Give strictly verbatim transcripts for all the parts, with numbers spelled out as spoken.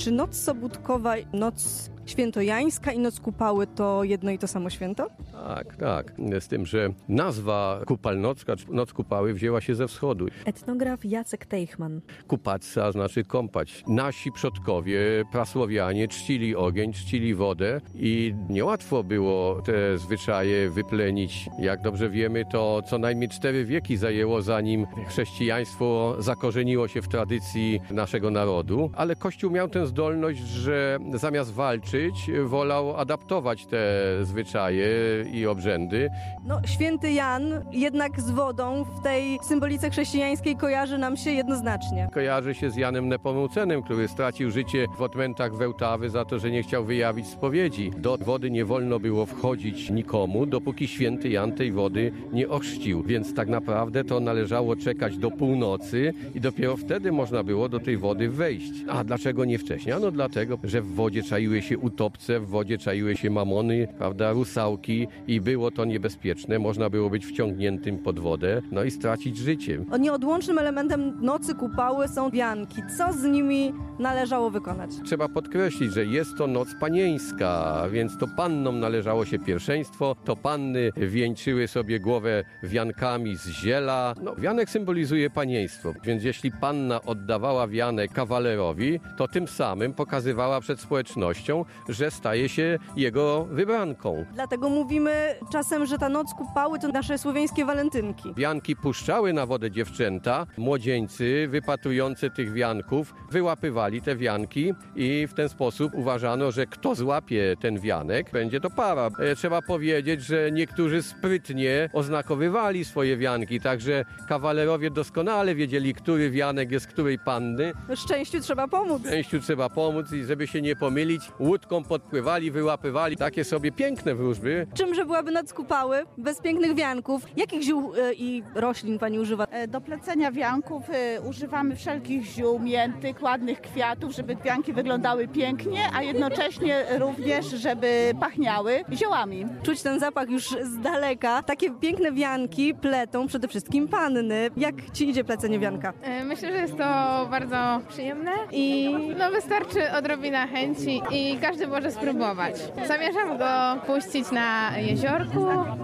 Czy noc sobótkowa, noc świętojańska i noc Kupały to jedno i to samo święto? Tak, tak. Z tym, że nazwa Kupalnocka, czy Noc Kupały wzięła się ze wschodu. Etnograf Jacek Teichman. Kupatsa znaczy kąpać. Nasi przodkowie, prasłowianie, czcili ogień, czcili wodę i niełatwo było te zwyczaje wyplenić. Jak dobrze wiemy, to co najmniej cztery wieki zajęło, zanim chrześcijaństwo zakorzeniło się w tradycji naszego narodu, ale Kościół miał tę zdolność, że zamiast walczyć, wolał adaptować te zwyczaje i obrzędy. No, święty Jan jednak z wodą w tej symbolice chrześcijańskiej kojarzy nam się jednoznacznie. Kojarzy się z Janem Nepomucenem, który stracił życie w odmętach Wełtawy za to, że nie chciał wyjawić spowiedzi. Do wody nie wolno było wchodzić nikomu, dopóki święty Jan tej wody nie ochrzcił. Więc tak naprawdę to należało czekać do północy i dopiero wtedy można było do tej wody wejść. A dlaczego nie wcześniej? Ano dlatego, że w wodzie czaiły się utopce, w wodzie czaiły się mamony, prawda, rusałki i było to niebezpieczne. Można było być wciągniętym pod wodę, no i stracić życie. O nieodłącznym elementem nocy Kupały są wianki. Co z nimi należało wykonać? Trzeba podkreślić, że jest to noc panieńska, więc to pannom należało się pierwszeństwo. To panny wieńczyły sobie głowę wiankami z ziela. No, wianek symbolizuje panieństwo, więc jeśli panna oddawała wianek kawalerowi, to tym samym pokazywała przed społecznością, że staje się jego wybranką. Dlatego mówimy czasem, że ta noc Kupały to nasze słowiańskie walentynki. Wianki puszczały na wodę dziewczęta, młodzieńcy wypatrujący tych wianków wyłapywali te wianki i w ten sposób uważano, że kto złapie ten wianek, będzie to para. E, trzeba powiedzieć, że niektórzy sprytnie oznakowywali swoje wianki, także kawalerowie doskonale wiedzieli, który wianek jest której panny. Szczęściu trzeba pomóc. Szczęściu trzeba pomóc i żeby się nie pomylić, łódką podpływali, wyłapywali takie sobie piękne wróżby. Czymże byłaby noc Kupały bez pięknych wianków? Jakich ziół y, i roślin pani używa? Do plecenia wianków y, używamy wszelkich ziół, miętych, ładnych kwiatów, żeby wianki wyglądały pięknie, a jednocześnie również, żeby pachniały ziołami. Czuć ten zapach już z daleka. Takie piękne wianki pletą przede wszystkim panny. Jak ci idzie plecenie wianka? Myślę, że jest to bardzo przyjemne i no, wystarczy odrobina chęci i każdy może spróbować. Zamierzam go puścić na jeziorku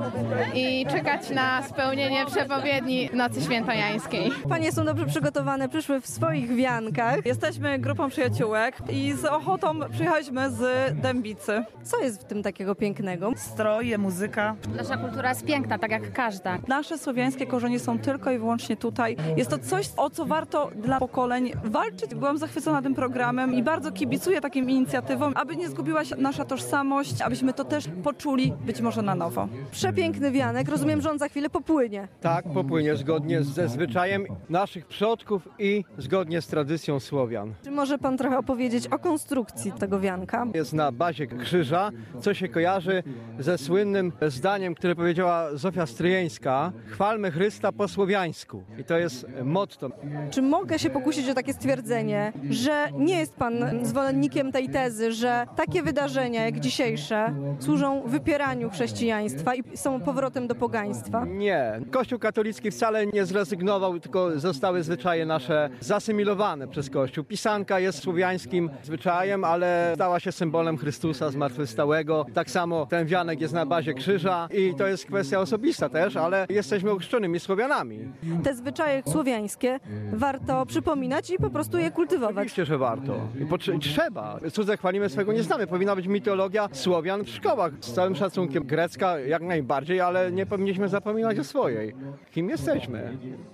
i czekać na spełnienie przepowiedni Nocy Świętojańskiej. Panie są dobrze przygotowane, przyszły w swoich wiankach. Jesteśmy grupą przyjaciółek i z ochotą przyjechaliśmy z Dębicy. Co jest w tym takiego pięknego? Stroje, muzyka. Nasza kultura jest piękna, tak jak każda. Nasze słowiańskie korzenie są tylko i wyłącznie tutaj. Jest to coś, o co warto dla pokoleń walczyć. Byłam zachwycona tym programem i bardzo kibicuję takim inicjatywom, aby nie zgubiła się nasza tożsamość, abyśmy to też poczuli być może na nowo. Przepiękny wianek. Rozumiem, że on za chwilę popłynie. Tak, popłynie zgodnie ze zwyczajem naszych przodków i zgodnie z tradycją Słowian. Czy może pan trochę opowiedzieć o konstrukcji tego wianka? Jest na bazie krzyża, co się kojarzy ze słynnym zdaniem, które powiedziała Zofia Stryjeńska: chwalmy Chrysta po słowiańsku. I to jest motto. Czy mogę się pokusić o takie stwierdzenie, że nie jest pan zwolennikiem tej tezy, że takie wydarzenia jak dzisiejsze służą wypieraniu chrześcijaństwa i są powrotem do pogaństwa? Nie. Kościół katolicki wcale nie zrezygnował, tylko zostały zwyczaje nasze zasymilowane przez Kościół. Pisanka jest słowiańskim zwyczajem, ale stała się symbolem Chrystusa zmartwychwstałego. Tak samo ten wianek jest na bazie krzyża i to jest kwestia osobista też, ale jesteśmy ochrzczonymi Słowianami. Te zwyczaje słowiańskie warto przypominać i po prostu je kultywować. Oczywiście, że warto. I potrze- trzeba. Cudze chwalimy, swego nie znamy. Powinna być mitologia Słowian w szkołach. Z całym szacunkiem, grecka jak najbardziej, ale nie powinniśmy zapominać o swojej. Kim jesteśmy?